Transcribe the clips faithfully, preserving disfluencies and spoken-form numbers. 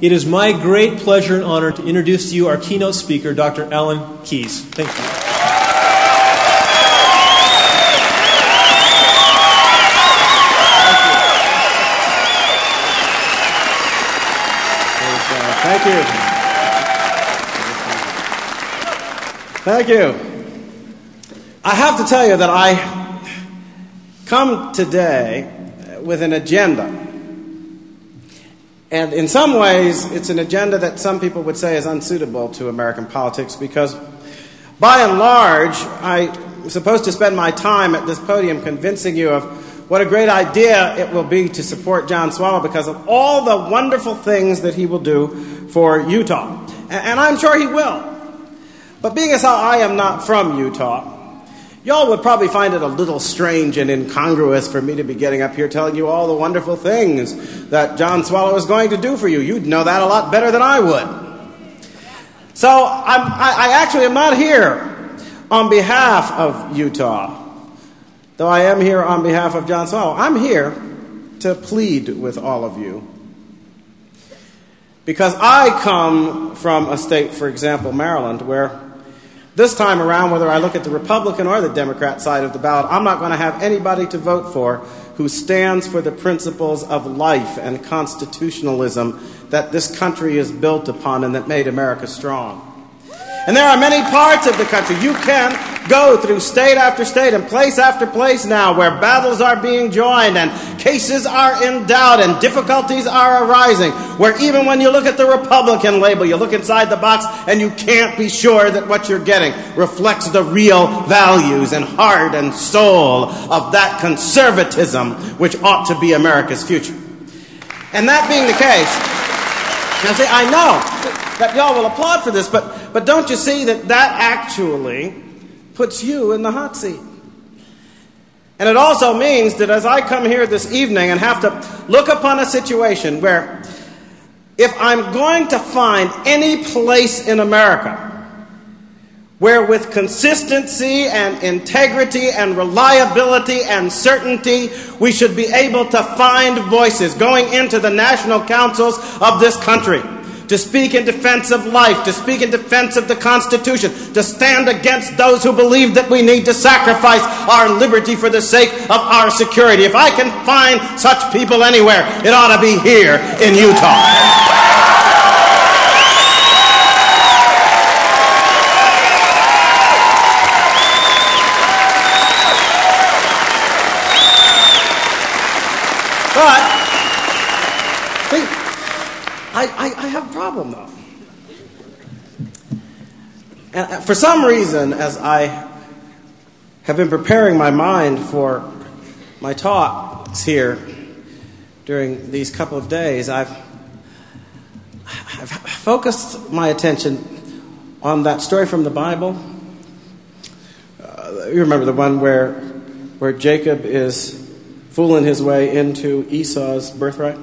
it is my great pleasure and honor to introduce to you our keynote speaker, Doctor Alan Keyes. Thank you. Thank you. Thank you. I have to tell you that I come today with an agenda. And in some ways, it's an agenda that some people would say is unsuitable to American politics because, by and large, I'm supposed to spend my time at this podium convincing you of what a great idea it will be to support John Swalwell because of all the wonderful things that he will do for Utah. And I'm sure he will. But being as how I am not from Utah, y'all would probably find it a little strange and incongruous for me to be getting up here telling you all the wonderful things that John Swalwell is going to do for you. You'd know that a lot better than I would. So I'm, I, I actually am not here on behalf of Utah, though I am here on behalf of John Swalwell. I'm here to plead with all of you. Because I come from a state, for example, Maryland, where this time around, whether I look at the Republican or the Democrat side of the ballot, I'm not going to have anybody to vote for who stands for the principles of life and constitutionalism that this country is built upon and that made America strong. And there are many parts of the country. You can go through state after state and place after place now where battles are being joined and cases are in doubt and difficulties are arising, where even when you look at the Republican label, you look inside the box and you can't be sure that what you're getting reflects the real values and heart and soul of that conservatism which ought to be America's future. And that being the case, now see, I know that y'all will applaud for this, but but don't you see that that actually puts you in the hot seat? And it also means that as I come here this evening and have to look upon a situation where if I'm going to find any place in America where with consistency and integrity and reliability and certainty we should be able to find voices going into the national councils of this country to speak in defense of life, to speak in defense of the Constitution, to stand against those who believe that we need to sacrifice our liberty for the sake of our security. If I can find such people anywhere, it ought to be here in Utah. But I, I, I have a problem, though. And for some reason, as I have been preparing my mind for my talks here during these couple of days, I've, I've focused my attention on that story from the Bible. Uh, you remember the one where, where Jacob is fooling his way into Esau's birthright?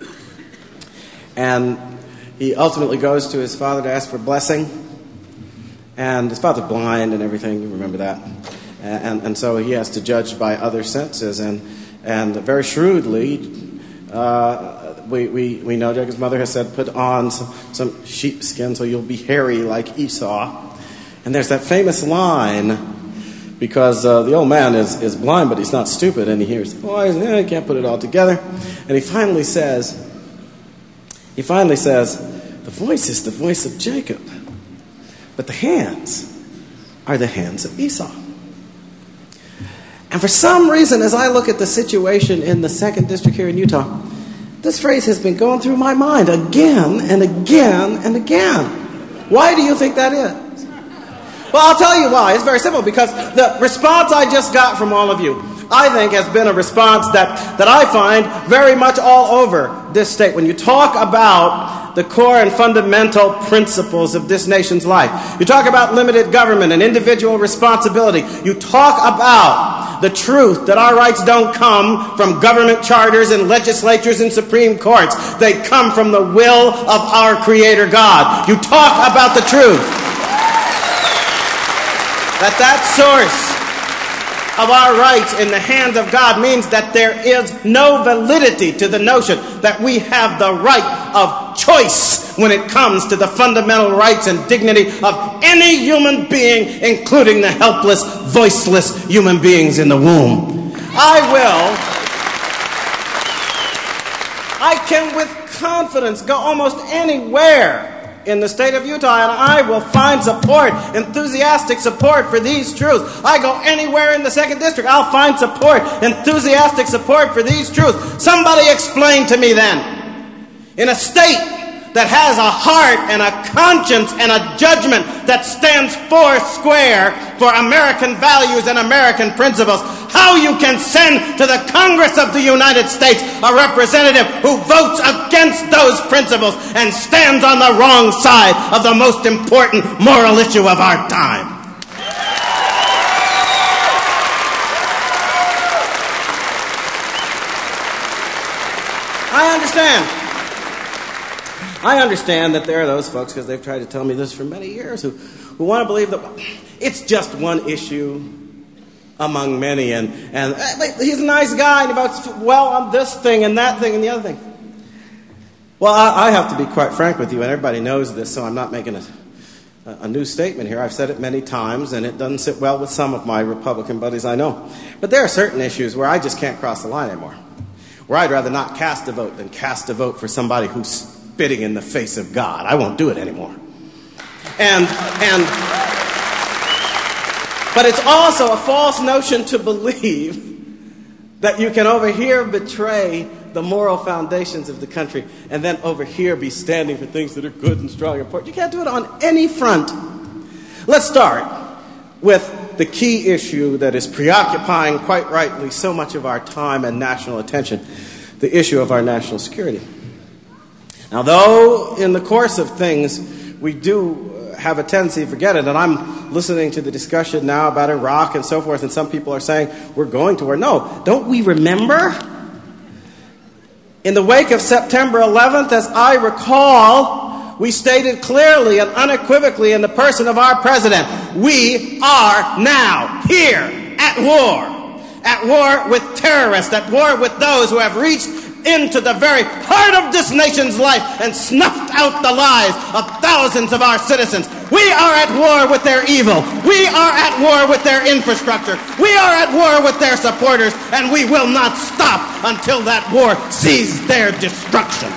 And he ultimately goes to his father to ask for blessing. And his father's blind and everything. You remember that. And, and so he has to judge by other senses. And, and very shrewdly, uh, we, we, we know Jacob's mother has said, put on some, some sheepskin so you'll be hairy like Esau. And there's that famous line, because uh, the old man is, is blind, but he's not stupid. And he hears the voice, eh, he can't put it all together. And he finally says, He finally says, the voice is the voice of Jacob, but the hands are the hands of Esau. And for some reason, as I look at the situation in the second district here in Utah, this phrase has been going through my mind again and again and again. Why do you think that is? Well, I'll tell you why. It's very simple, because the response I just got from all of you, I think, has been a response that, that I find very much all over this state. When you talk about the core and fundamental principles of this nation's life, you talk about limited government and individual responsibility, you talk about the truth that our rights don't come from government charters and legislatures and Supreme Courts. They come from the will of our Creator God. You talk about the truth. That that source of our rights in the hands of God means that there is no validity to the notion that we have the right of choice when it comes to the fundamental rights and dignity of any human being, including the helpless, voiceless human beings in the womb. I will, I can with confidence go almost anywhere in the state of Utah, and I will find support, enthusiastic support for these truths. I go anywhere in the second district, I'll find support, enthusiastic support for these truths. Somebody explain to me then, in a state that has a heart and a conscience and a judgment that stands four square for American values and American principles, how you can send to the Congress of the United States a representative who votes against those principles and stands on the wrong side of the most important moral issue of our time. I understand. I understand that there are those folks, because they've tried to tell me this for many years, who, who want to believe that it's just one issue among many, and, and he's a nice guy, and he votes well on this thing and that thing and the other thing. Well, I, I have to be quite frank with you, and everybody knows this, so I'm not making a, a new statement here. I've said it many times, and it doesn't sit well with some of my Republican buddies I know. But there are certain issues where I just can't cross the line anymore, where I'd rather not cast a vote than cast a vote for somebody who's spitting in the face of God. I won't do it anymore. And, and, but it's also a false notion to believe that you can over here betray the moral foundations of the country and then over here be standing for things that are good and strong and important. You can't do it on any front. Let's start with the key issue that is preoccupying, quite rightly, so much of our time and national attention, the issue of our national security. Now, though in the course of things we do have a tendency to forget it, and I'm listening to the discussion now about Iraq and so forth, and some people are saying we're going to war. No, don't we remember? In the wake of September eleventh, as I recall, we stated clearly and unequivocally in the person of our president, we are now here at war. At war with terrorists, at war with those who have reached into the very heart of this nation's life and snuffed out the lives of thousands of our citizens. We are at war with their evil. We are at war with their infrastructure. We are at war with their supporters, and we will not stop until that war sees their destruction.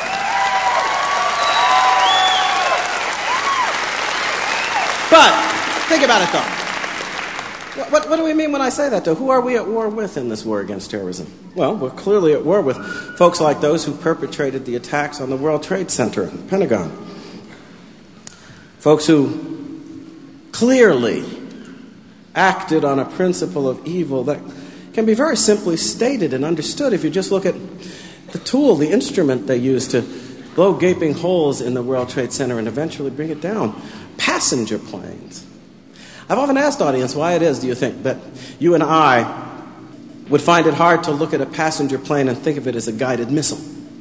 But think about it, though. What, what do we mean when I say that, though? Who are we at war with in this war against terrorism? Well, we're clearly at war with folks like those who perpetrated the attacks on the World Trade Center and the Pentagon. Folks who clearly acted on a principle of evil that can be very simply stated and understood if you just look at the tool, the instrument they used to blow gaping holes in the World Trade Center and eventually bring it down. Passenger planes. I've often asked audience, why it is, do you think, that you and I would find it hard to look at a passenger plane and think of it as a guided missile?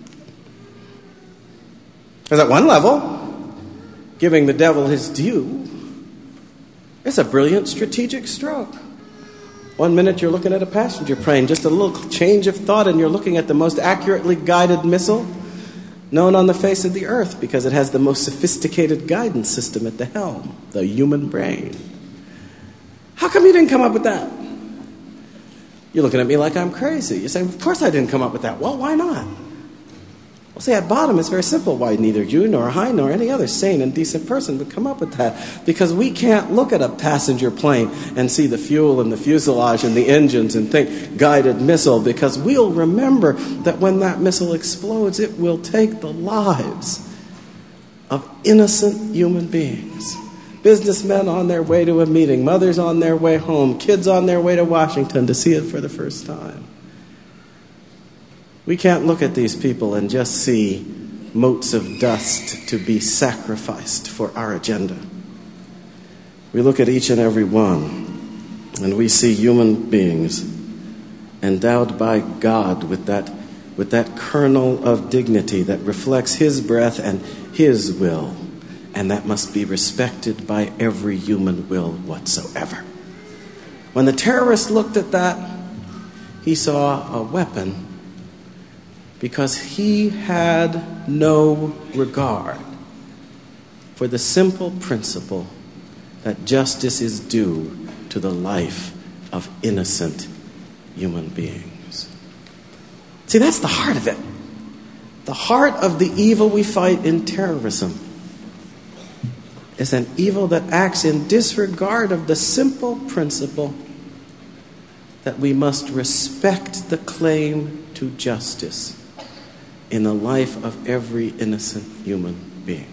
Because at one level, giving the devil his due, it's a brilliant strategic stroke. One minute you're looking at a passenger plane, just a little change of thought, and you're looking at the most accurately guided missile known on the face of the earth, because it has the most sophisticated guidance system at the helm, the human brain. How come you didn't come up with that? You're looking at me like I'm crazy. You're saying, of course I didn't come up with that. Well, why not? Well, see, at bottom, it's very simple why neither you nor I nor any other sane and decent person would come up with that. Because we can't look at a passenger plane and see the fuel and the fuselage and the engines and think guided missile, because we'll remember that when that missile explodes, it will take the lives of innocent human beings. Businessmen on their way to a meeting, mothers on their way home, kids on their way to Washington to see it for the first time. We can't look at these people and just see motes of dust to be sacrificed for our agenda. We look at each and every one, and we see human beings endowed by God with that, with that kernel of dignity that reflects His breath and His will. And that must be respected by every human will whatsoever. When the terrorist looked at that, he saw a weapon because he had no regard for the simple principle that justice is due to the life of innocent human beings. See, that's the heart of it. The heart of the evil we fight in terrorism is an evil that acts in disregard of the simple principle that we must respect the claim to justice in the life of every innocent human being.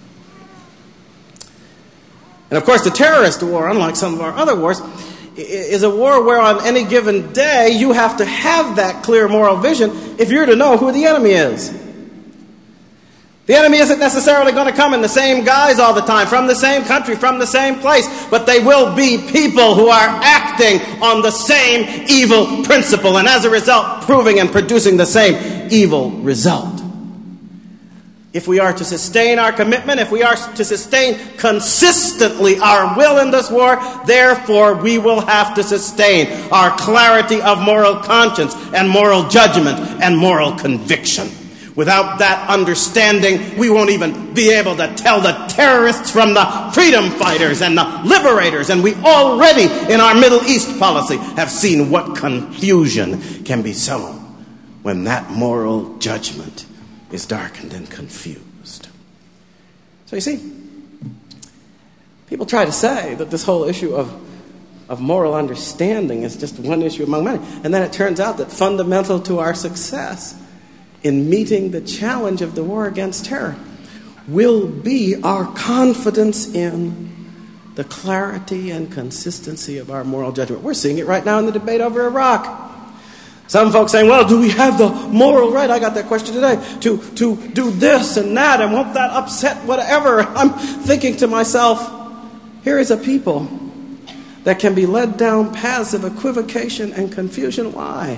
And of course, the terrorist war, unlike some of our other wars, is a war where on any given day you have to have that clear moral vision if you're to know who the enemy is. The enemy isn't necessarily going to come in the same guise all the time, from the same country, from the same place, but they will be people who are acting on the same evil principle, and as a result, proving and producing the same evil result. If we are to sustain our commitment, if we are to sustain consistently our will in this war, therefore we will have to sustain our clarity of moral conscience and moral judgment and moral conviction. Without that understanding, we won't even be able to tell the terrorists from the freedom fighters and the liberators. And we already, in our Middle East policy, have seen what confusion can be sown when that moral judgment is darkened and confused. So you see, people try to say that this whole issue of, of moral understanding is just one issue among many. And then it turns out that fundamental to our success in meeting the challenge of the war against terror will be our confidence in the clarity and consistency of our moral judgment. We're seeing it right now in the debate over Iraq. Some folks saying, well, do we have the moral right? I got that question today. To, to do this and that, and won't that upset whatever? I'm thinking to myself, here is a people that can be led down paths of equivocation and confusion. Why?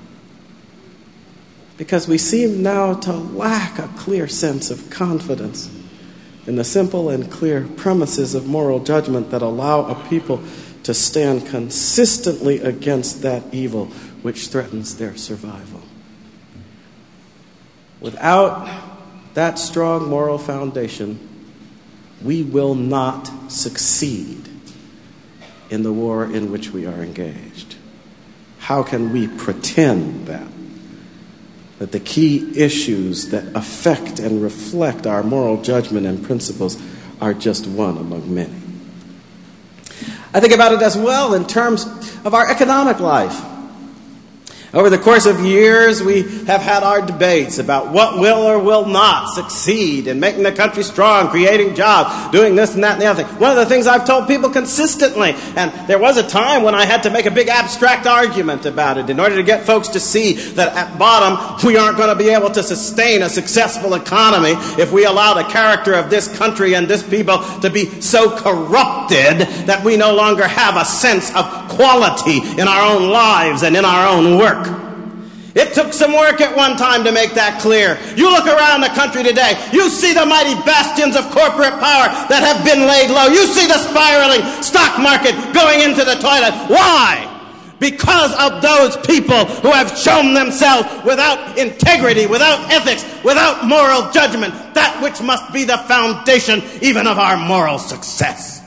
Because we seem now to lack a clear sense of confidence in the simple and clear premises of moral judgment that allow a people to stand consistently against that evil which threatens their survival. Without that strong moral foundation, we will not succeed in the war in which we are engaged. How can we pretend that? That the key issues that affect and reflect our moral judgment and principles are just one among many. I think about it as well in terms of our economic life. Over the course of years, we have had our debates about what will or will not succeed in making the country strong, creating jobs, doing this and that and the other thing. One of the things I've told people consistently, and there was a time when I had to make a big abstract argument about it in order to get folks to see that at bottom we aren't going to be able to sustain a successful economy if we allow the character of this country and this people to be so corrupted that we no longer have a sense of quality in our own lives and in our own work. It took some work at one time to make that clear. You look around the country today, you see the mighty bastions of corporate power that have been laid low. You see the spiraling stock market going into the toilet. Why? Because of those people who have shown themselves without integrity, without ethics, without moral judgment, that which must be the foundation even of our moral success.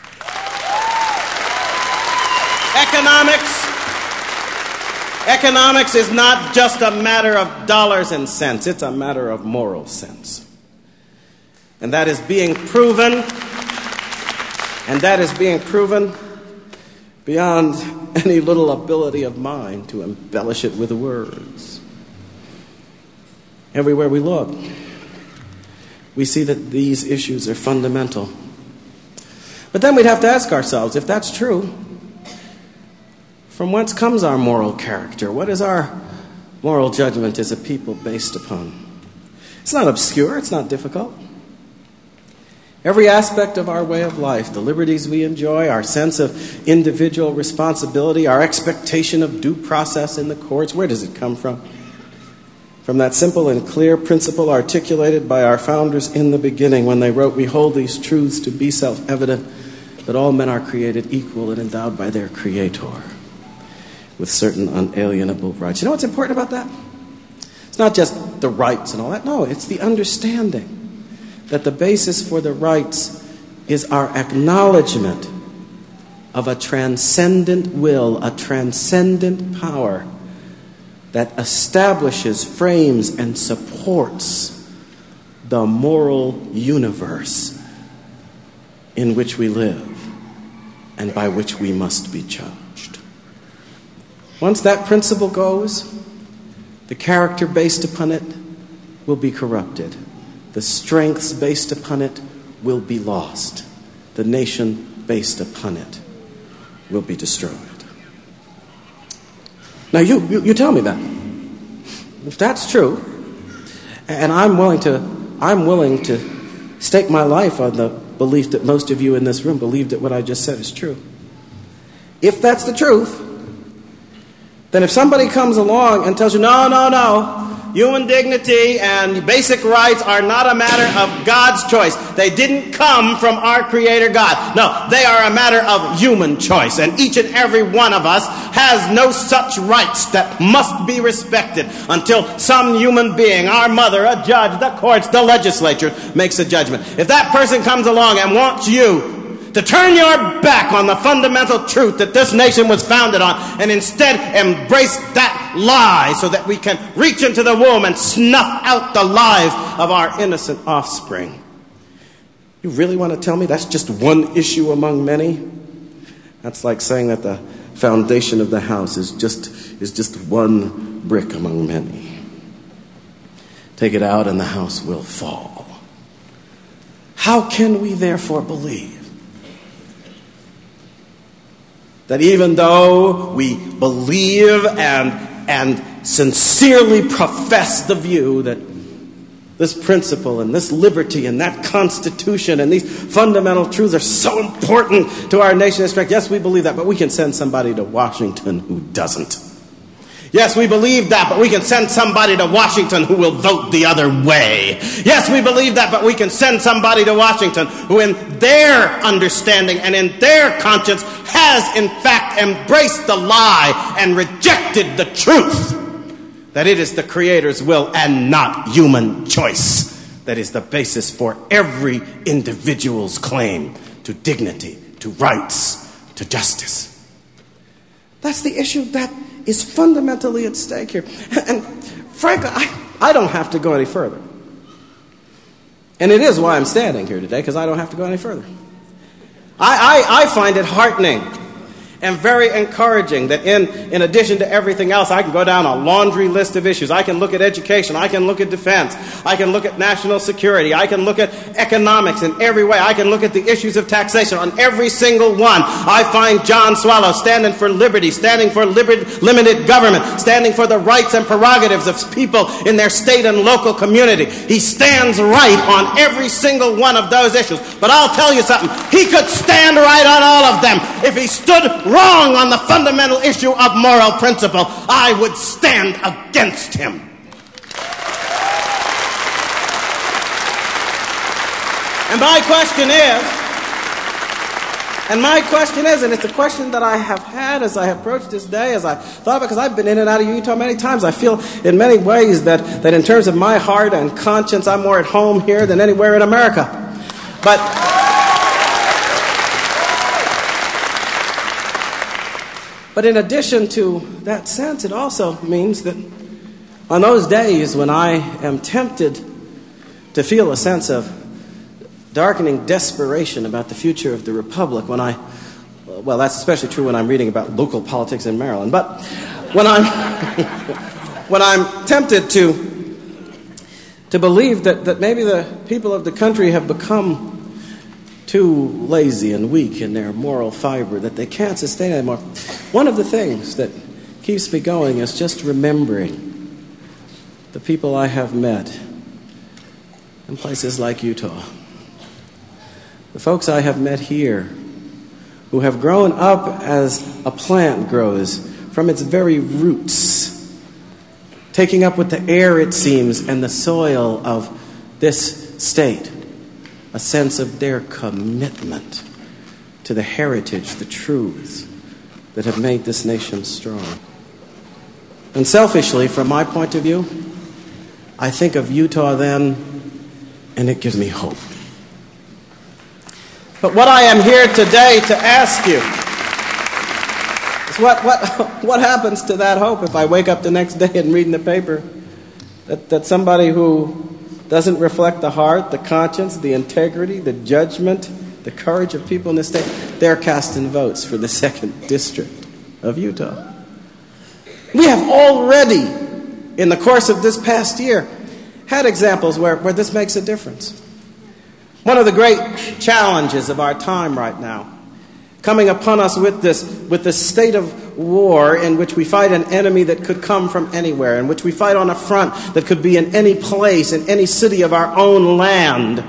Economics Economics is not just a matter of dollars and cents. It's a matter of moral sense. And that is being proven, and that is being proven beyond any little ability of mine to embellish it with words. Everywhere we look, we see that these issues are fundamental. But then we'd have to ask ourselves, if that's true, from whence comes our moral character? What is our moral judgment as a people based upon? It's not obscure. It's not difficult. Every aspect of our way of life, the liberties we enjoy, our sense of individual responsibility, our expectation of due process in the courts, where does it come from? From that simple and clear principle articulated by our founders in the beginning when they wrote, "We hold these truths to be self-evident, that all men are created equal and endowed by their Creator with certain unalienable rights. You know what's important about that? It's not just the rights and all that. No, it's the understanding that the basis for the rights is our acknowledgement of a transcendent will, a transcendent power that establishes, frames, and supports the moral universe in which we live and by which we must be judged. Once that principle goes, the character based upon it will be corrupted. The strengths based upon it will be lost. The nation based upon it will be destroyed. Now you, you, you tell me that. If that's true, and I'm willing to I'm willing to stake my life on the belief that most of you in this room believe that what I just said is true. If that's the truth, then if somebody comes along and tells you, no, no, no, human dignity and basic rights are not a matter of God's choice. They didn't come from our Creator God. No, they are a matter of human choice. And each and every one of us has no such rights that must be respected until some human being, our mother, a judge, the courts, the legislature, makes a judgment. If that person comes along and wants you to turn your back on the fundamental truth that this nation was founded on and instead embrace that lie so that we can reach into the womb and snuff out the lives of our innocent offspring. You really want to tell me that's just one issue among many? That's like saying that the foundation of the house is just, is just one brick among many. Take it out and the house will fall. How can we therefore believe that even though we believe and, and sincerely profess the view that this principle and this liberty and that Constitution and these fundamental truths are so important to our nation and strength? Yes, we believe that, but we can send somebody to Washington who doesn't. Yes, we believe that, but we can send somebody to Washington who will vote the other way. Yes, we believe that, but we can send somebody to Washington who in their understanding and in their conscience has in fact embraced the lie and rejected the truth that it is the Creator's will and not human choice that is the basis for every individual's claim to dignity, to rights, to justice. That's the issue that is fundamentally at stake here. And frankly, I, I don't have to go any further. And it is why I'm standing here today, because I don't have to go any further. I, I, I find it heartening and very encouraging that in, in addition to everything else, I can go down a laundry list of issues. I can look at education. I can look at defense. I can look at national security. I can look at economics in every way. I can look at the issues of taxation. On every single one, I find John Swallow standing for liberty, standing for liber- limited government, standing for the rights and prerogatives of people in their state and local community. He stands right on every single one of those issues. But I'll tell you something. He could stand right on all of them if he stood wrong on the fundamental issue of moral principle. I would stand against him. And my question is, and my question is, and it's a question that I have had as I approached this day, as I thought, because I've been in and out of Utah many times. I feel in many ways that, that in terms of my heart and conscience, I'm more at home here than anywhere in America. But But in addition to that sense, it also means that on those days when I am tempted to feel a sense of darkening desperation about the future of the Republic, when I, well, that's especially true when I'm reading about local politics in Maryland, but when I'm, when I'm tempted to, to believe that, that maybe the people of the country have become too lazy and weak in their moral fiber, that they can't sustain it anymore, one of the things that keeps me going is just remembering the people I have met in places like Utah. The folks I have met here who have grown up as a plant grows from its very roots, taking up with the air, it seems, and the soil of this state, a sense of their commitment to the heritage, the truths that have made this nation strong. And selfishly, from my point of view, I think of Utah then, and it gives me hope. But what I am here today to ask you is what, what, what happens to that hope if I wake up the next day and read in the paper that, that somebody who doesn't reflect the heart, the conscience, the integrity, the judgment, the courage of people in this state, they're casting votes for the second district of Utah. We have already, in the course of this past year, had examples where, where this makes a difference. One of the great challenges of our time right now, coming upon us with this, with this state of war in which we fight an enemy that could come from anywhere, in which we fight on a front that could be in any place, in any city of our own land.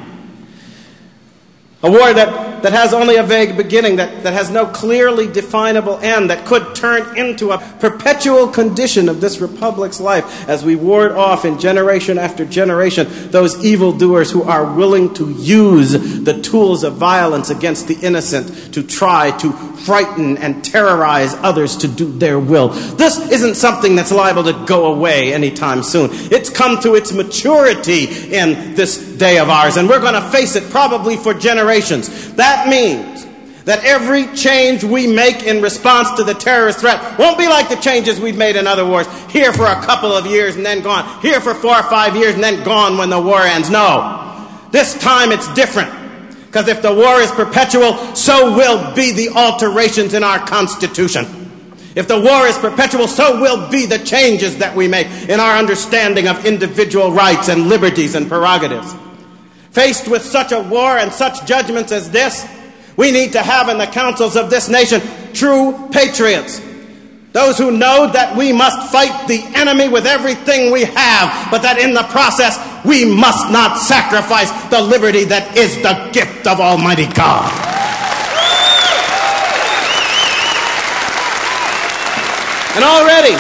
A war that, that has only a vague beginning, that, that has no clearly definable end, that could turn into a perpetual condition of this republic's life as we ward off in generation after generation those evildoers who are willing to use the tools of violence against the innocent to try to frighten and terrorize others to do their will. This isn't something that's liable to go away anytime soon. It's come to its maturity in this day of ours, and we're going to face it probably for generations. That means that every change we make in response to the terrorist threat won't be like the changes we've made in other wars, here for a couple of years and then gone, here for four or five years and then gone when the war ends. No, this time it's different, because if the war is perpetual, so will be the alterations in our Constitution. If the war is perpetual, so will be the changes that we make in our understanding of individual rights and liberties and prerogatives. Faced with such a war and such judgments as this, we need to have in the councils of this nation true patriots. Those who know that we must fight the enemy with everything we have, but that in the process we must not sacrifice the liberty that is the gift of Almighty God. And already,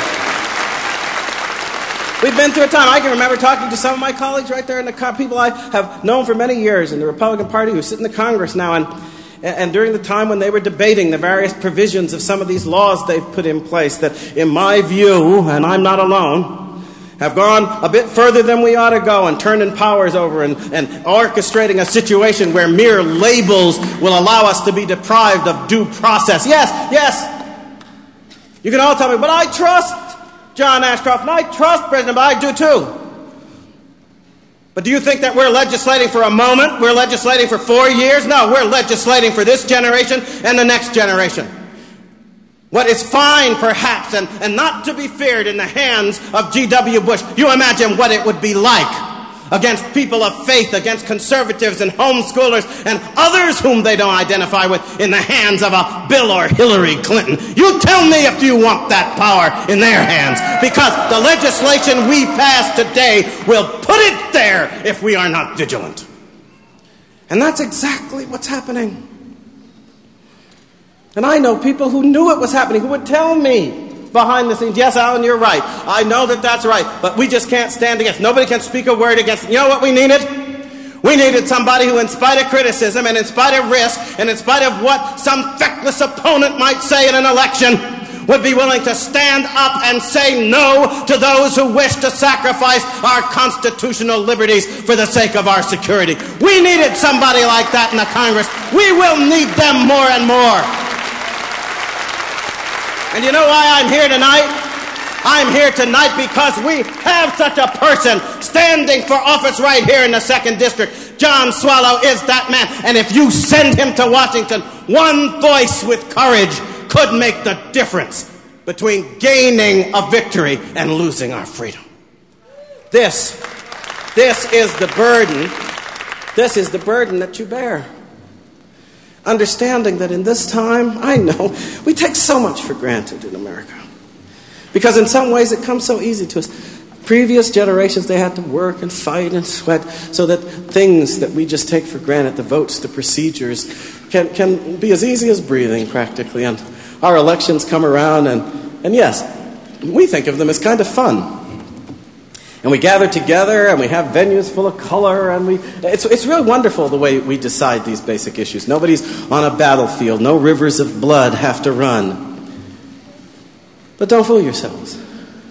we've been through a time. I can remember talking to some of my colleagues right there in the co- people I have known for many years in the Republican Party who sit in the Congress now, and and during the time when they were debating the various provisions of some of these laws they've put in place that, in my view, and I'm not alone, have gone a bit further than we ought to go and turning powers over and, and orchestrating a situation where mere labels will allow us to be deprived of due process. Yes, yes. You can all tell me, but I trust John Ashcroft, and I trust President, but I do too. But do you think that we're legislating for a moment? We're legislating for four years? No, we're legislating for this generation and the next generation. What is fine, perhaps, and, and not to be feared in the hands of G W Bush, you imagine what it would be like against people of faith, against conservatives and homeschoolers and others whom they don't identify with in the hands of a Bill or Hillary Clinton. You tell me if you want that power in their hands, because the legislation we pass today will put it there if we are not vigilant. And that's exactly what's happening. And I know people who knew it was happening, who would tell me behind the scenes, yes, Alan, you're right. I know that that's right, but we just can't stand against. Nobody can speak a word against it. You know what we needed? We needed somebody who, in spite of criticism and in spite of risk and in spite of what some feckless opponent might say in an election, would be willing to stand up and say no to those who wish to sacrifice our constitutional liberties for the sake of our security. We needed somebody like that in the Congress. We will need them more and more. And you know why I'm here tonight? I'm here tonight because we have such a person standing for office right here in the second district. John Swallow is that man. And if you send him to Washington, one voice with courage could make the difference between gaining a victory and losing our freedom. This, this is the burden, this is the burden that you bear. Understanding that in this time, I know, we take so much for granted in America. Because in some ways it comes so easy to us. Previous generations, they had to work and fight and sweat so that things that we just take for granted, the votes, the procedures, can, can be as easy as breathing practically. And our elections come around and, and yes, we think of them as kind of fun. And we gather together, and we have venues full of color, and we it's, it's really wonderful the way we decide these basic issues. Nobody's on a battlefield. No rivers of blood have to run. But don't fool yourselves.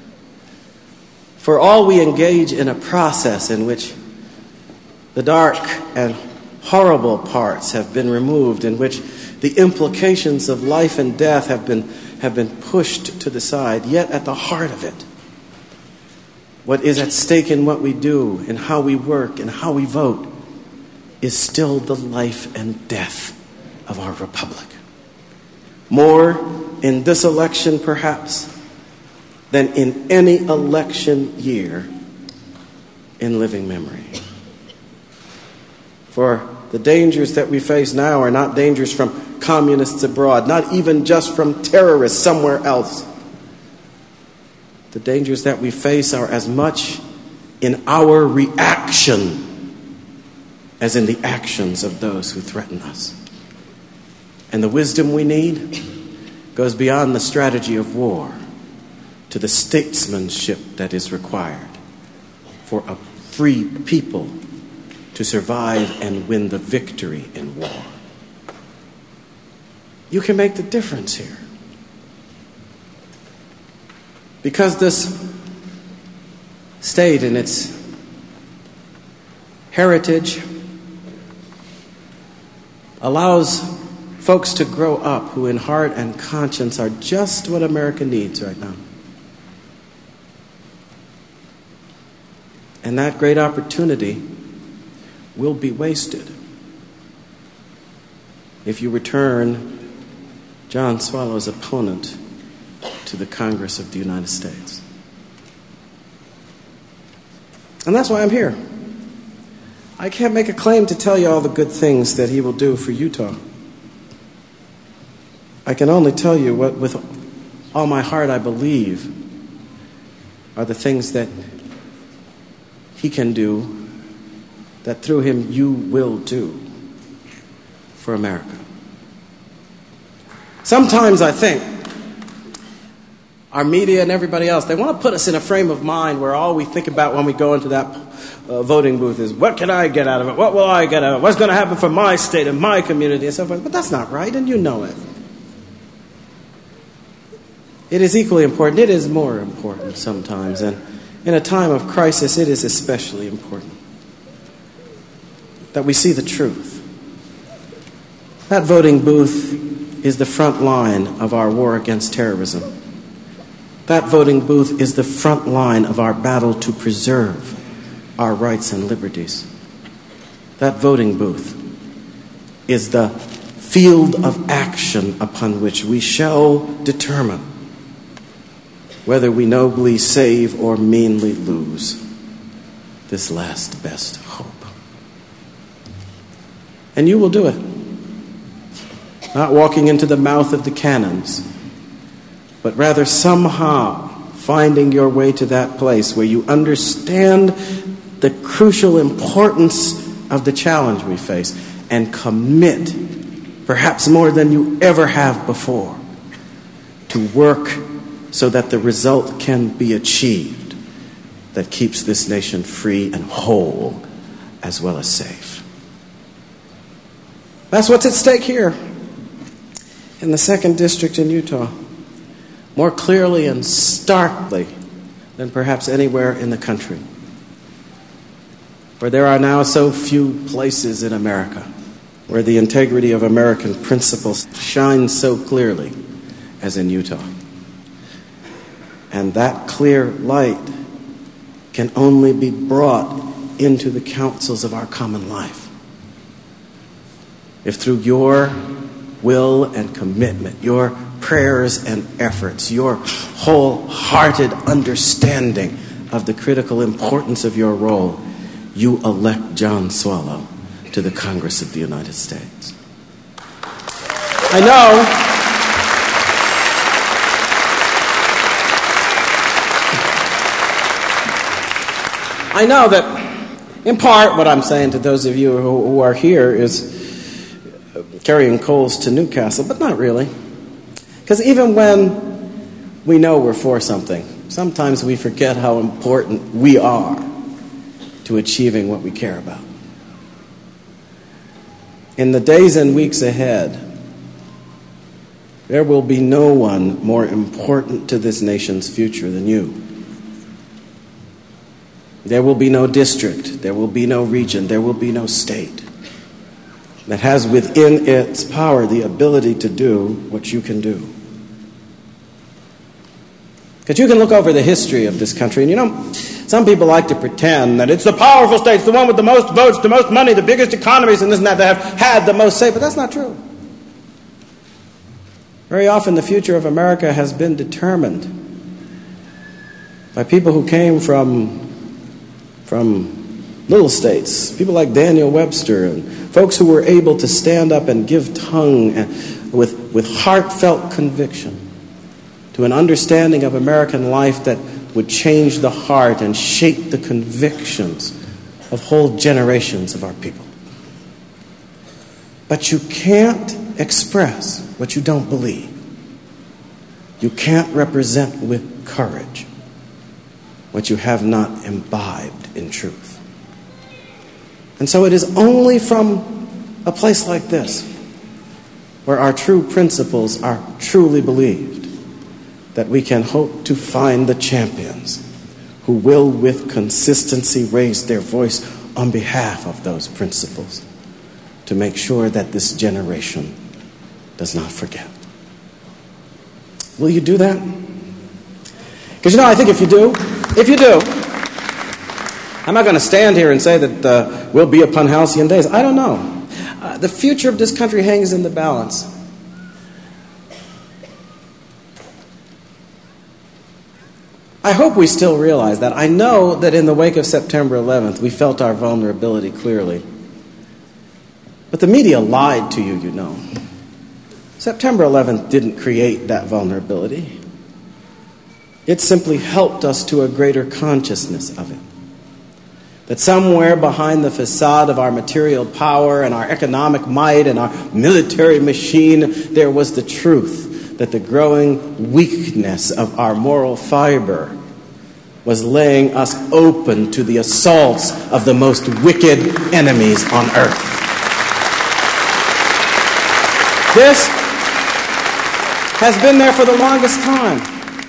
For all we engage in a process in which the dark and horrible parts have been removed, in which the implications of life and death have been, have been pushed to the side, yet at the heart of it, what is at stake in what we do, in how we work, and how we vote, is still the life and death of our republic. More in this election, perhaps, than in any election year in living memory. For the dangers that we face now are not dangers from communists abroad, not even just from terrorists somewhere else. The dangers that we face are as much in our reaction as in the actions of those who threaten us. And the wisdom we need goes beyond the strategy of war to the statesmanship that is required for a free people to survive and win the victory in war. You can make the difference here. Because this state and its heritage allows folks to grow up who in heart and conscience are just what America needs right now. And that great opportunity will be wasted if you return John Swallow's opponent to the Congress of the United States. And that's why I'm here. I can't make a claim to tell you all the good things that he will do for Utah. I can only tell you what, with all my heart, I believe are the things that he can do, that through him you will do for America. Sometimes I think our media and everybody else, they want to put us in a frame of mind where all we think about when we go into that uh, voting booth is, what can I get out of it? What will I get out of it? What's going to happen for my state and my community and so forth? But that's not right, and you know it. It is equally important. It is more important sometimes. And in a time of crisis, it is especially important that we see the truth. That voting booth is the front line of our war against terrorism. That voting booth is the front line of our battle to preserve our rights and liberties. That voting booth is the field of action upon which we shall determine whether we nobly save or meanly lose this last best hope. And you will do it. Not walking into the mouth of the cannons, but rather somehow finding your way to that place where you understand the crucial importance of the challenge we face and commit, perhaps more than you ever have before, to work so that the result can be achieved that keeps this nation free and whole as well as safe. That's what's at stake here in the second district in Utah, more clearly and starkly than perhaps anywhere in the country. For there are now so few places in America where the integrity of American principles shines so clearly as in Utah. And that clear light can only be brought into the councils of our common life if through your will and commitment, your prayers and efforts, your wholehearted understanding of the critical importance of your role, you elect John Swallow to the Congress of the United States. I know I know that in part what I'm saying to those of you who, who are here is carrying coals to Newcastle, but not really. Because even when we know we're for something, sometimes we forget how important we are to achieving what we care about. In the days and weeks ahead, there will be no one more important to this nation's future than you. There will be no district, there will be no region, there will be no state that has within its power the ability to do what you can do. Because you can look over the history of this country, and you know, some people like to pretend that it's the powerful states, the one with the most votes, the most money, the biggest economies, and this and that, that have had the most say, but that's not true. Very often the future of America has been determined by people who came from, from little states, people like Daniel Webster, and folks who were able to stand up and give tongue and with, with heartfelt conviction to an understanding of American life that would change the heart and shape the convictions of whole generations of our people. But you can't express what you don't believe. You can't represent with courage what you have not imbibed in truth. And so it is only from a place like this, where our true principles are truly believed, that we can hope to find the champions who will with consistency raise their voice on behalf of those principles to make sure that this generation does not forget. Will you do that? Because, you know, I think if you do, if you do, I'm not going to stand here and say that uh, we'll be upon halcyon days. I don't know. Uh, the future of this country hangs in the balance. I hope we still realize that. I know that in the wake of September eleventh, we felt our vulnerability clearly. But the media lied to you, you know. September eleventh didn't create that vulnerability. It simply helped us to a greater consciousness of it. That somewhere behind the facade of our material power and our economic might and our military machine, there was the truth that the growing weakness of our moral fiber was laying us open to the assaults of the most wicked enemies on earth. This has been there for the longest time.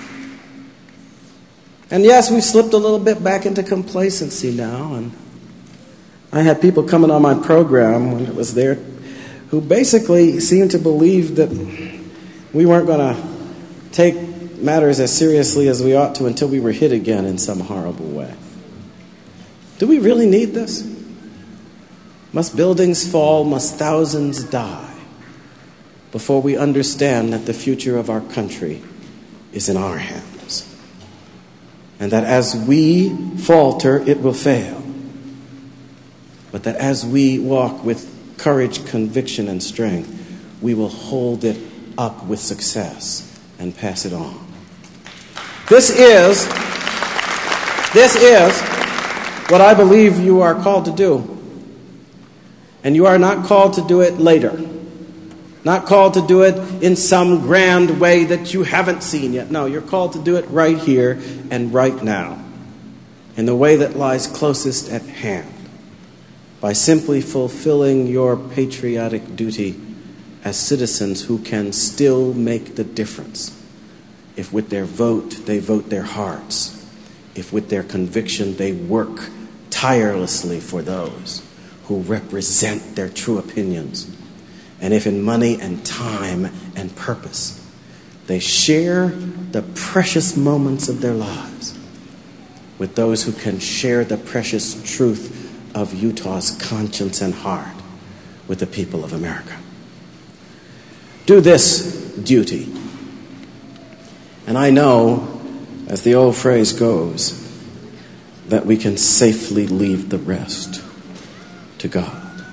And yes, we've slipped a little bit back into complacency now. And I had people coming on my program when it was there who basically seemed to believe that we weren't going to take matters as seriously as we ought to until we were hit again in some horrible way. Do we really need this? Must buildings fall? Must thousands die before we understand that the future of our country is in our hands? And that as we falter, it will fail. But that as we walk with courage, conviction, and strength, we will hold it up with success and pass it on. This is, this is what I believe you are called to do. And you are not called to do it later. Not called to do it in some grand way that you haven't seen yet. No, you're called to do it right here and right now, in the way that lies closest at hand, by simply fulfilling your patriotic duty as citizens who can still make the difference if with their vote they vote their hearts, if with their conviction they work tirelessly for those who represent their true opinions, and if in money and time and purpose they share the precious moments of their lives with those who can share the precious truth of Utah's conscience and heart with the people of America. Do this duty. And I know, as the old phrase goes, that we can safely leave the rest to God.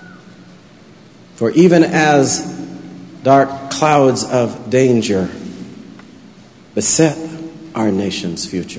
For even as dark clouds of danger beset our nation's future,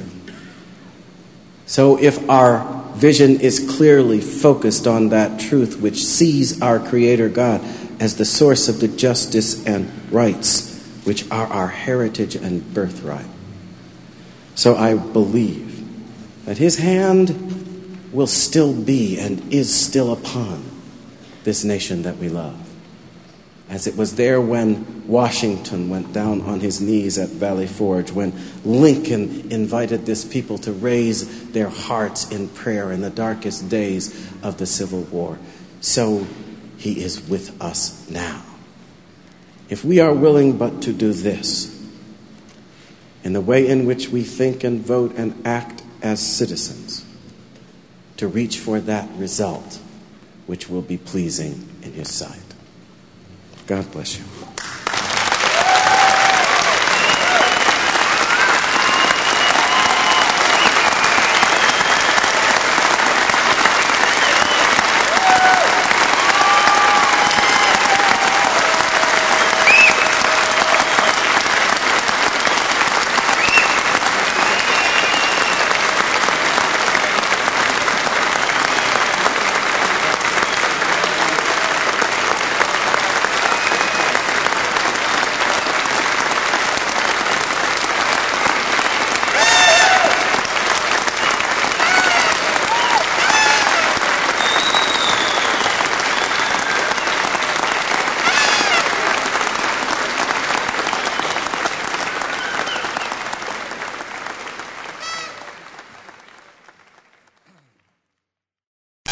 so if our vision is clearly focused on that truth which sees our Creator God as the source of the justice and rights which are our heritage and birthright, So I believe that his hand will still be and is still upon this nation that we love, as it was there when Washington went down on his knees at Valley Forge, when Lincoln invited this people to raise their hearts in prayer in the darkest days of the Civil War. So he is with us now. If we are willing but to do this, in the way in which we think and vote and act as citizens, to reach for that result which will be pleasing in his sight. God bless you.